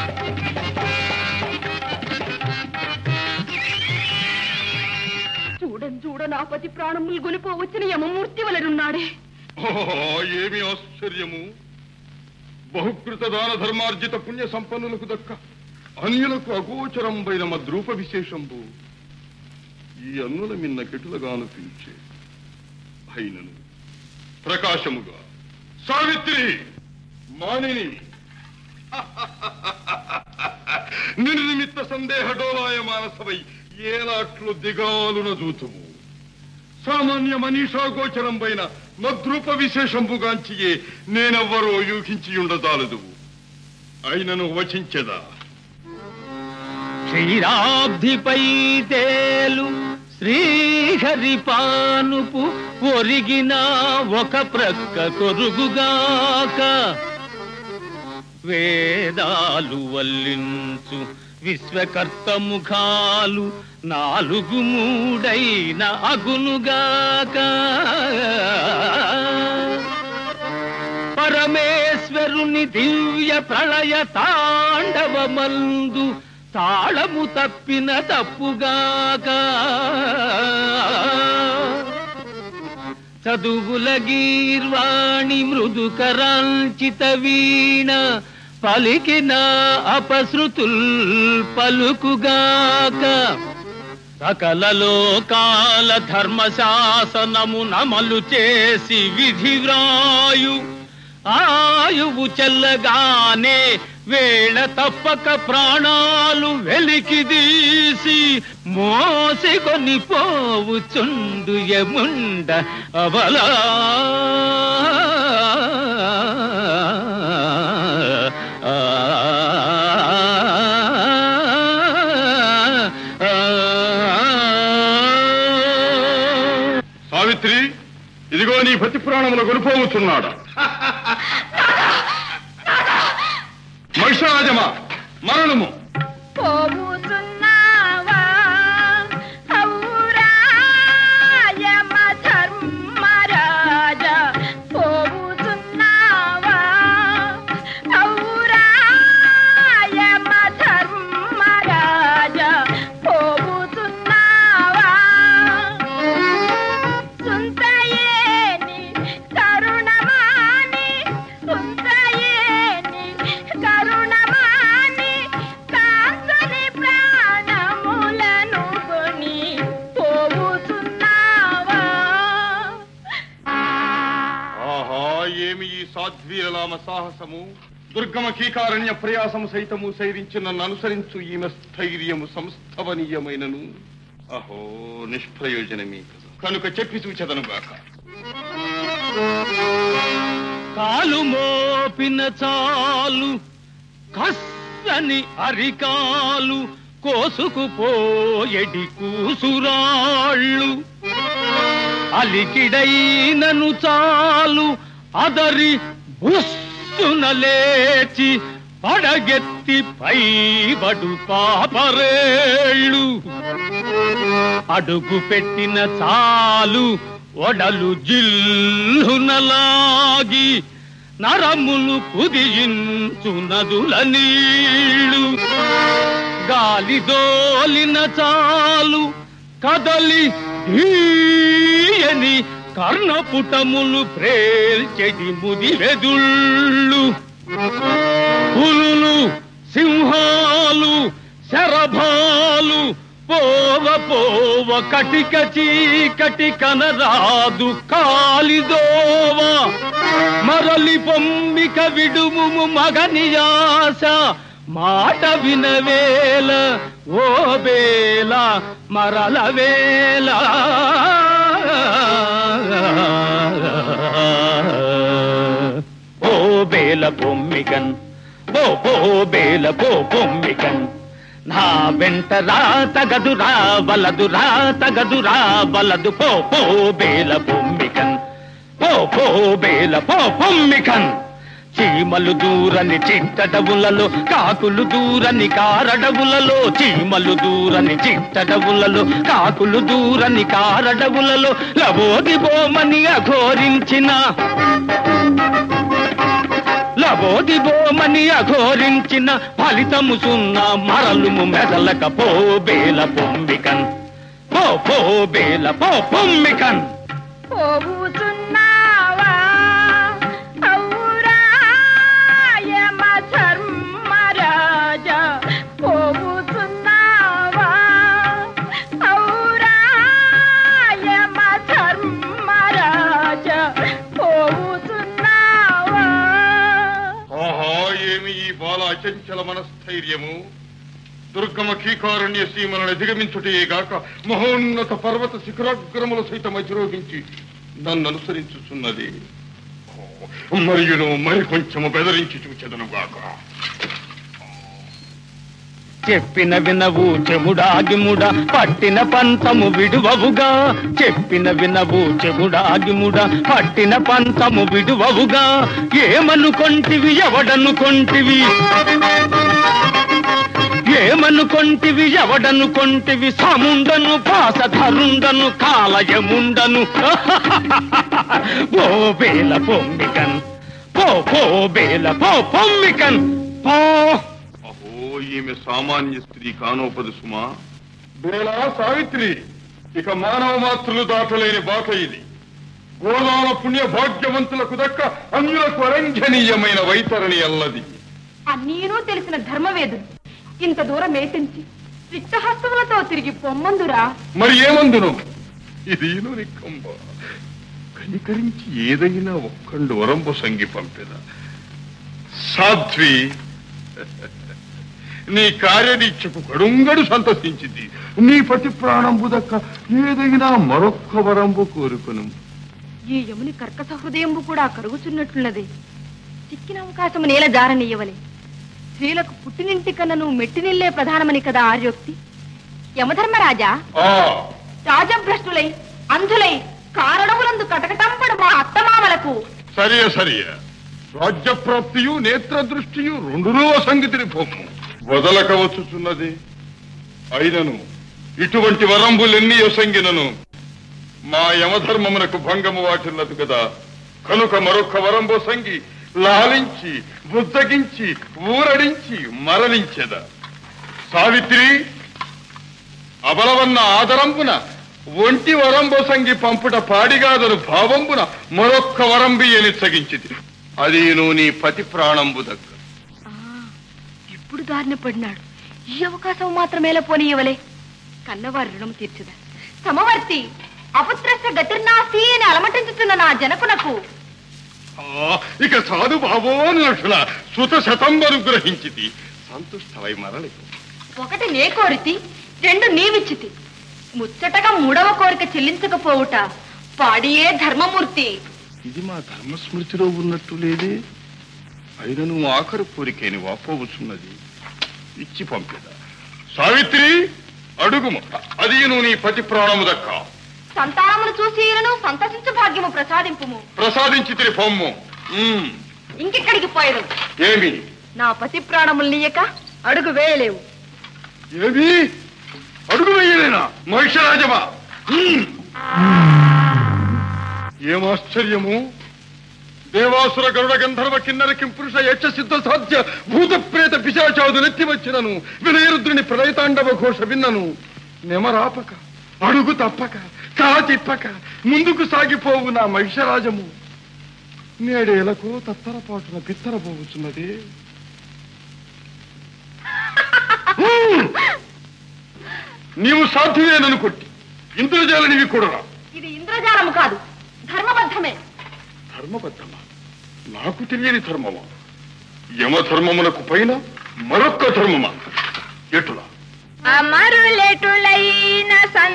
నా పతి ప్రాణములు గొలిపోవచ్చిన యమమూర్తి వలనున్నాడే. ఏమి ఆశ్చర్యము! బహుకృత దాన ధర్మార్జిత పుణ్య సంపన్నులకు దక్క అన్యులకు అగోచరంబైన మద్రూప విశేషంబు ఈ అన్నుల మిన్న కెటులుగాను పిలిచే అయినను ప్రకాశముగా సావిత్రి మానిని నిర్నిమిత్త సందేహ డోలాయ మానసవై ఏలాట్లు దిగాలున జూతుము సామాన్య మనీషా గోచరం పైన మద్రూప విశేషంబుగాంచియే నేనెవ్వరో యూహించి ఉండదాలదు. అయినను వచించెదా. క్షీరాబ్ధిపై తేలు శ్రీహరి పానుపు ఒరిగిన ఒక ప్రక్క కొరుగుగాక వేదాలు వల్లించు విశ్వకర్త ముఖాలు 4 మూడైన అగునుగాక పరమేశ్వరుని దివ్య ప్రళయ తాండవమందు తాళము తప్పిన తప్పుగాక చదువుల గీర్వాణి మృదుకరాంచిత వీణ పలికిన అపశృతుల్ పలుకుగాక సకల లోకాల ధర్మశాసనము నమలు చేసి విధి వ్రాయు ఆయువు చెల్లగానే వేళ తప్పక ప్రాణాలు వెలికిదీసి మోసికొని పోవుచుండు యముండ అవలా సావిత్రి, ఇదిగో నీ పతి ప్రాణములు కొనిపోవచ్చున్నాడా? మహిషరాజమా మరణము సాధ్వీరలామ సాహసము దుర్గమ కీకారణ్య ప్రయాసము సైతము సైరించి నన్ను అనుసరించు ఈమె స్థైర్యము సంస్థవనీయమైనను అహో నిష్ప్రయోజనమే కనుక చెప్పి చూచెదనుగాక. కాలు మోపిన చాలు కస్సని అరికాలు కోసుకుపోయడి కూసురాళ్ళు అలికిడైనను చాలు అదరి బుస్సున లేచి పడగెత్తి పైబడు పాపరేళ్ళు అడుగు పెట్టిన చాలు ఒడలు జిల్లునలాగి నరములు కుదియించు నదుల నీళ్ళు గాలి దోలిన చాలు కదలి ధీయని కర్ణపుటములు ప్రేల్చెడి ముదివెదుళ్ళు పులులు సింహాలు శరభాలు పోవ పోవ కటిక చీకటి కనరాదు కాలిదోవ మరలి పొమ్మిక విడుము మగనియాస మాట వినవేల ఓ బేల మరల వేళ ఓ బేల పొమ్మికన్ ఓ బేల పొమ్మికన్ నా వెంట రా తగదురా వలదురా తగదురా వలదు పో బేల పొమ్మికన్ పో బేల పొమ్మికన్ చీమలు దూరని చిట్టడవులలో కాకులు దూరని కారడవులలో చీమలు దూరని చిట్టడవులలో కాకులు దూరని కారడవులలో లబోది బోమని అఘోరించిన లబోదిబోమని అఘోరించిన ఫలితము సున్నా మరలుము మెదలక పో బేల పొమ్మికన్ పో పో బేల పో పొమ్మికన్ పోవుచున్నావా ఔరా యమ ధర్మరాజా పోవుచున్నావా ఔరా యమ ధర్మరాజా పోవుచున్నావా. ఆహా, ఏమి ఈ బాల అచంచల మనస్థైర్యము! దుర్గమ కీకారణ్య సీమలను అధిగమించుటేగాక మహోన్నత పర్వత శిఖరాగ్రములు సైతం అధిరోహించి నన్ను అనుసరించుచున్నది. మరియును మరి కొంచెము బెదరించి చూచెదనుగాక. చెప్పిన వినవు చెముడాగిముడ పట్టిన పంతము విడువవుగా చెప్పిన వినవు చెముడాగిముడ పట్టిన పంతము విడువవుగా ఏమనుకొంటివి ఎవడనుకొంటివి ఏమనుకొంటివి ఎవడనుకొంటివి సముండను పాసధరుండను కాలయముండను ఓ బేల పొమ్మికన్ పో పో బేల పో పొమ్మికన్ పో. అహో, ఈమె సామాన్య స్త్రీ కానోపదు సుమా. బేలా సావిత్రి, ఇక మానవ మాత్రులు దాటలేని బాట ఇది. గోదాన పుణ్య భాగ్యవంతులకు దక్క అన్యులకు అరంజనీయమైన వైతరణి అల్లది. అన్నీనూ తెలిసిన ధర్మవేదుడు ఇంత దూరం ఏటించి రిక్తహస్తములతో తిరిగి పొమ్మందురా. మరి ఏమందును? ఇది నిక్కంబ కనికరించి ఏదైనా ఒక్కండు వరంబు సంగి పంపిన సాధ్వి నీ కార్యదీక్షకు కడుంగడు సంతసించింది. నీ పతి ప్రాణంబు దక్క ఏదైనా మరొక్క వరంబు కోరుకును. ఈ యముని కర్కశ హృదయంబు కూడా కరుగుచున్నట్లున్నది. చిక్కిన అవకాశము నేల జారనీయవలే. స్త్రీలకు పుట్టినింటి కన్నా నువ్వు మెట్టినిల్లే ప్రధానమని కదా ఆర్యోక్తి. యమధర్మరాజా, రాజభ్రష్టులై అంధులై కారణములందు కటకటంపడు మా అత్తమామలకు సరియ రాజ్యప్రాప్తియు నేత్ర దృష్టియు రెండునూ సంగతిని పోము వదలక వచ్చుచున్నది. అయినను ఇటువంటి వరంబులెన్ని యొసంగినను మా యమధర్మమునకు భంగము వాటిల్లదు కదా. కనుక మరొక్క వరంబు సంగి లాలించి బుద్ధగించి ఊరడించి మరణించెద. సావిత్రి, అబలవన్న ఆదరంబున ఒంటి వరంబొసంగి పంపుట పాడిగాదను భావంబున మరొక్క వరంబి ఎనిచ్చగించిది. అది నువ్వు నీ పతి ప్రాణంబు దగ్గర. ఇప్పుడు దారిన పడినాడు. ఈ అవకాశం మాత్రమేలా పోనీయవలే. కన్నవారి రుణం తీర్చుదా. సమవర్తి అపుత్రస్య గతిర్నాస్తి అని అలమటించుతున్న నా జనకునకు ఇక సాధు బాబోనుల సుత శతంబరు గ్రహించితి. సంతుష్టమై మరలికు. ఒకటి నే కోరితి, రెండు నీవిచ్చితి. ముచ్చటగా మూడవ కోరిక చెల్లించకపోవుట పాడియే ధర్మమూర్తి. ఇది మా ధర్మస్మృతిలో ఉన్నట్టు లేదే. అయినను ఆఖరు కోరికేని వాపోవచ్చున్నది. ఇచ్చి పంపేదా. సావిత్రి, అడుగుము. అది నువ్వు నీ పతి ప్రాణము దక్క. సంతానమును చూసి సంతసించు భాగ్యము ప్రసాదింపుము. ప్రసాదించి తిరి పొమ్ము. ఇంకెక్కడికి పోయేదు? ఏమి నా పతి ప్రాణములు నీయక అడుగు వేయలేవు. ఏమి అడుగు వేయలేనా? మహిషరాజమా, ఏమాశ్చర్యము! దేవాసుర గరుడ గంధర్వ కిన్నర కింపురుష యక్ష సిద్ధ సాధ్య భూత ప్రేత పిశాచాదు నెత్తి వచ్చినను వినయరుద్రుని ప్రళయతాండవ ఘోష విన్నను. నెమరాపక అడుగు తప్పక కా తిప్పక ముందుకు సాగిపోవు నా మహిషరాజము నేడేలకు తత్తరపాటున బిత్తరపోవచ్చున్నది. నీవు సాధ్యమేనను కొట్టి ఇంద్రజాలనివి కూడా. ఇది ఇంద్రజాలము కాదు, ధర్మబద్ధమే. ధర్మబద్ధమా? నాకు తెలియని ధర్మమా? యమధర్మమునకు పైన మరొక్క ధర్మమా? ఎటులా? అమరులెటులైన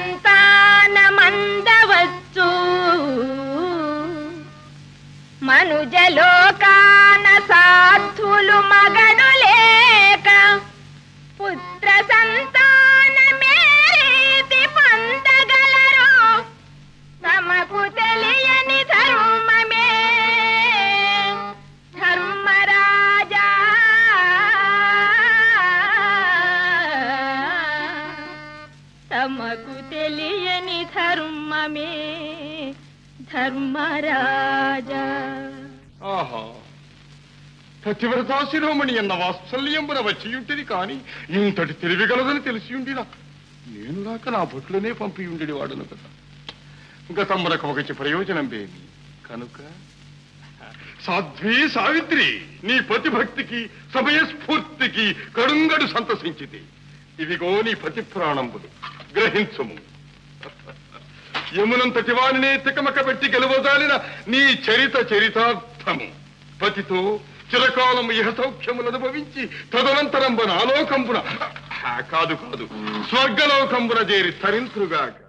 సంతానమందవచ్చు, మనుజలోకాన సాధులు మగడు లేక పుత్ర సంతానమేరీతి పొందగలరు. తమకు తెలియని ధర్మమే ధర్మరాజా. తమకు తెలియని ధర్మమే ధర్మరాజా. ఆహా, పతివ్రతా శిరోమణి అన్న వాత్సల్యంబున వచ్చియుంటిది కాని ఇంతటి తెలివిగలదని తెలిసియుండినా నేను రాక నా బొట్లనే పంపి ఉండేది వాడను కదా. గతమునకు ఒకటి ప్రయోజనం ఏమి కనుక సాధ్వి సావిత్రి, నీ పతిభక్తికి సమయస్ఫూర్తికి కడుంగడు సంతసించితి. ఇవిగో నీ పతి ప్రాణంబులు, గ్రహించుము. యమునంతటి వాణినే తికమక పెట్టి గెలువదాలిన నీ చరితార్థము. పతితో చిరకాలము ఇహ సౌఖ్యములు అనుభవించి తదనంతరంబున ఆలోకంబున కాదు స్వర్గలోకంబున చేరి తరింతురుగాక.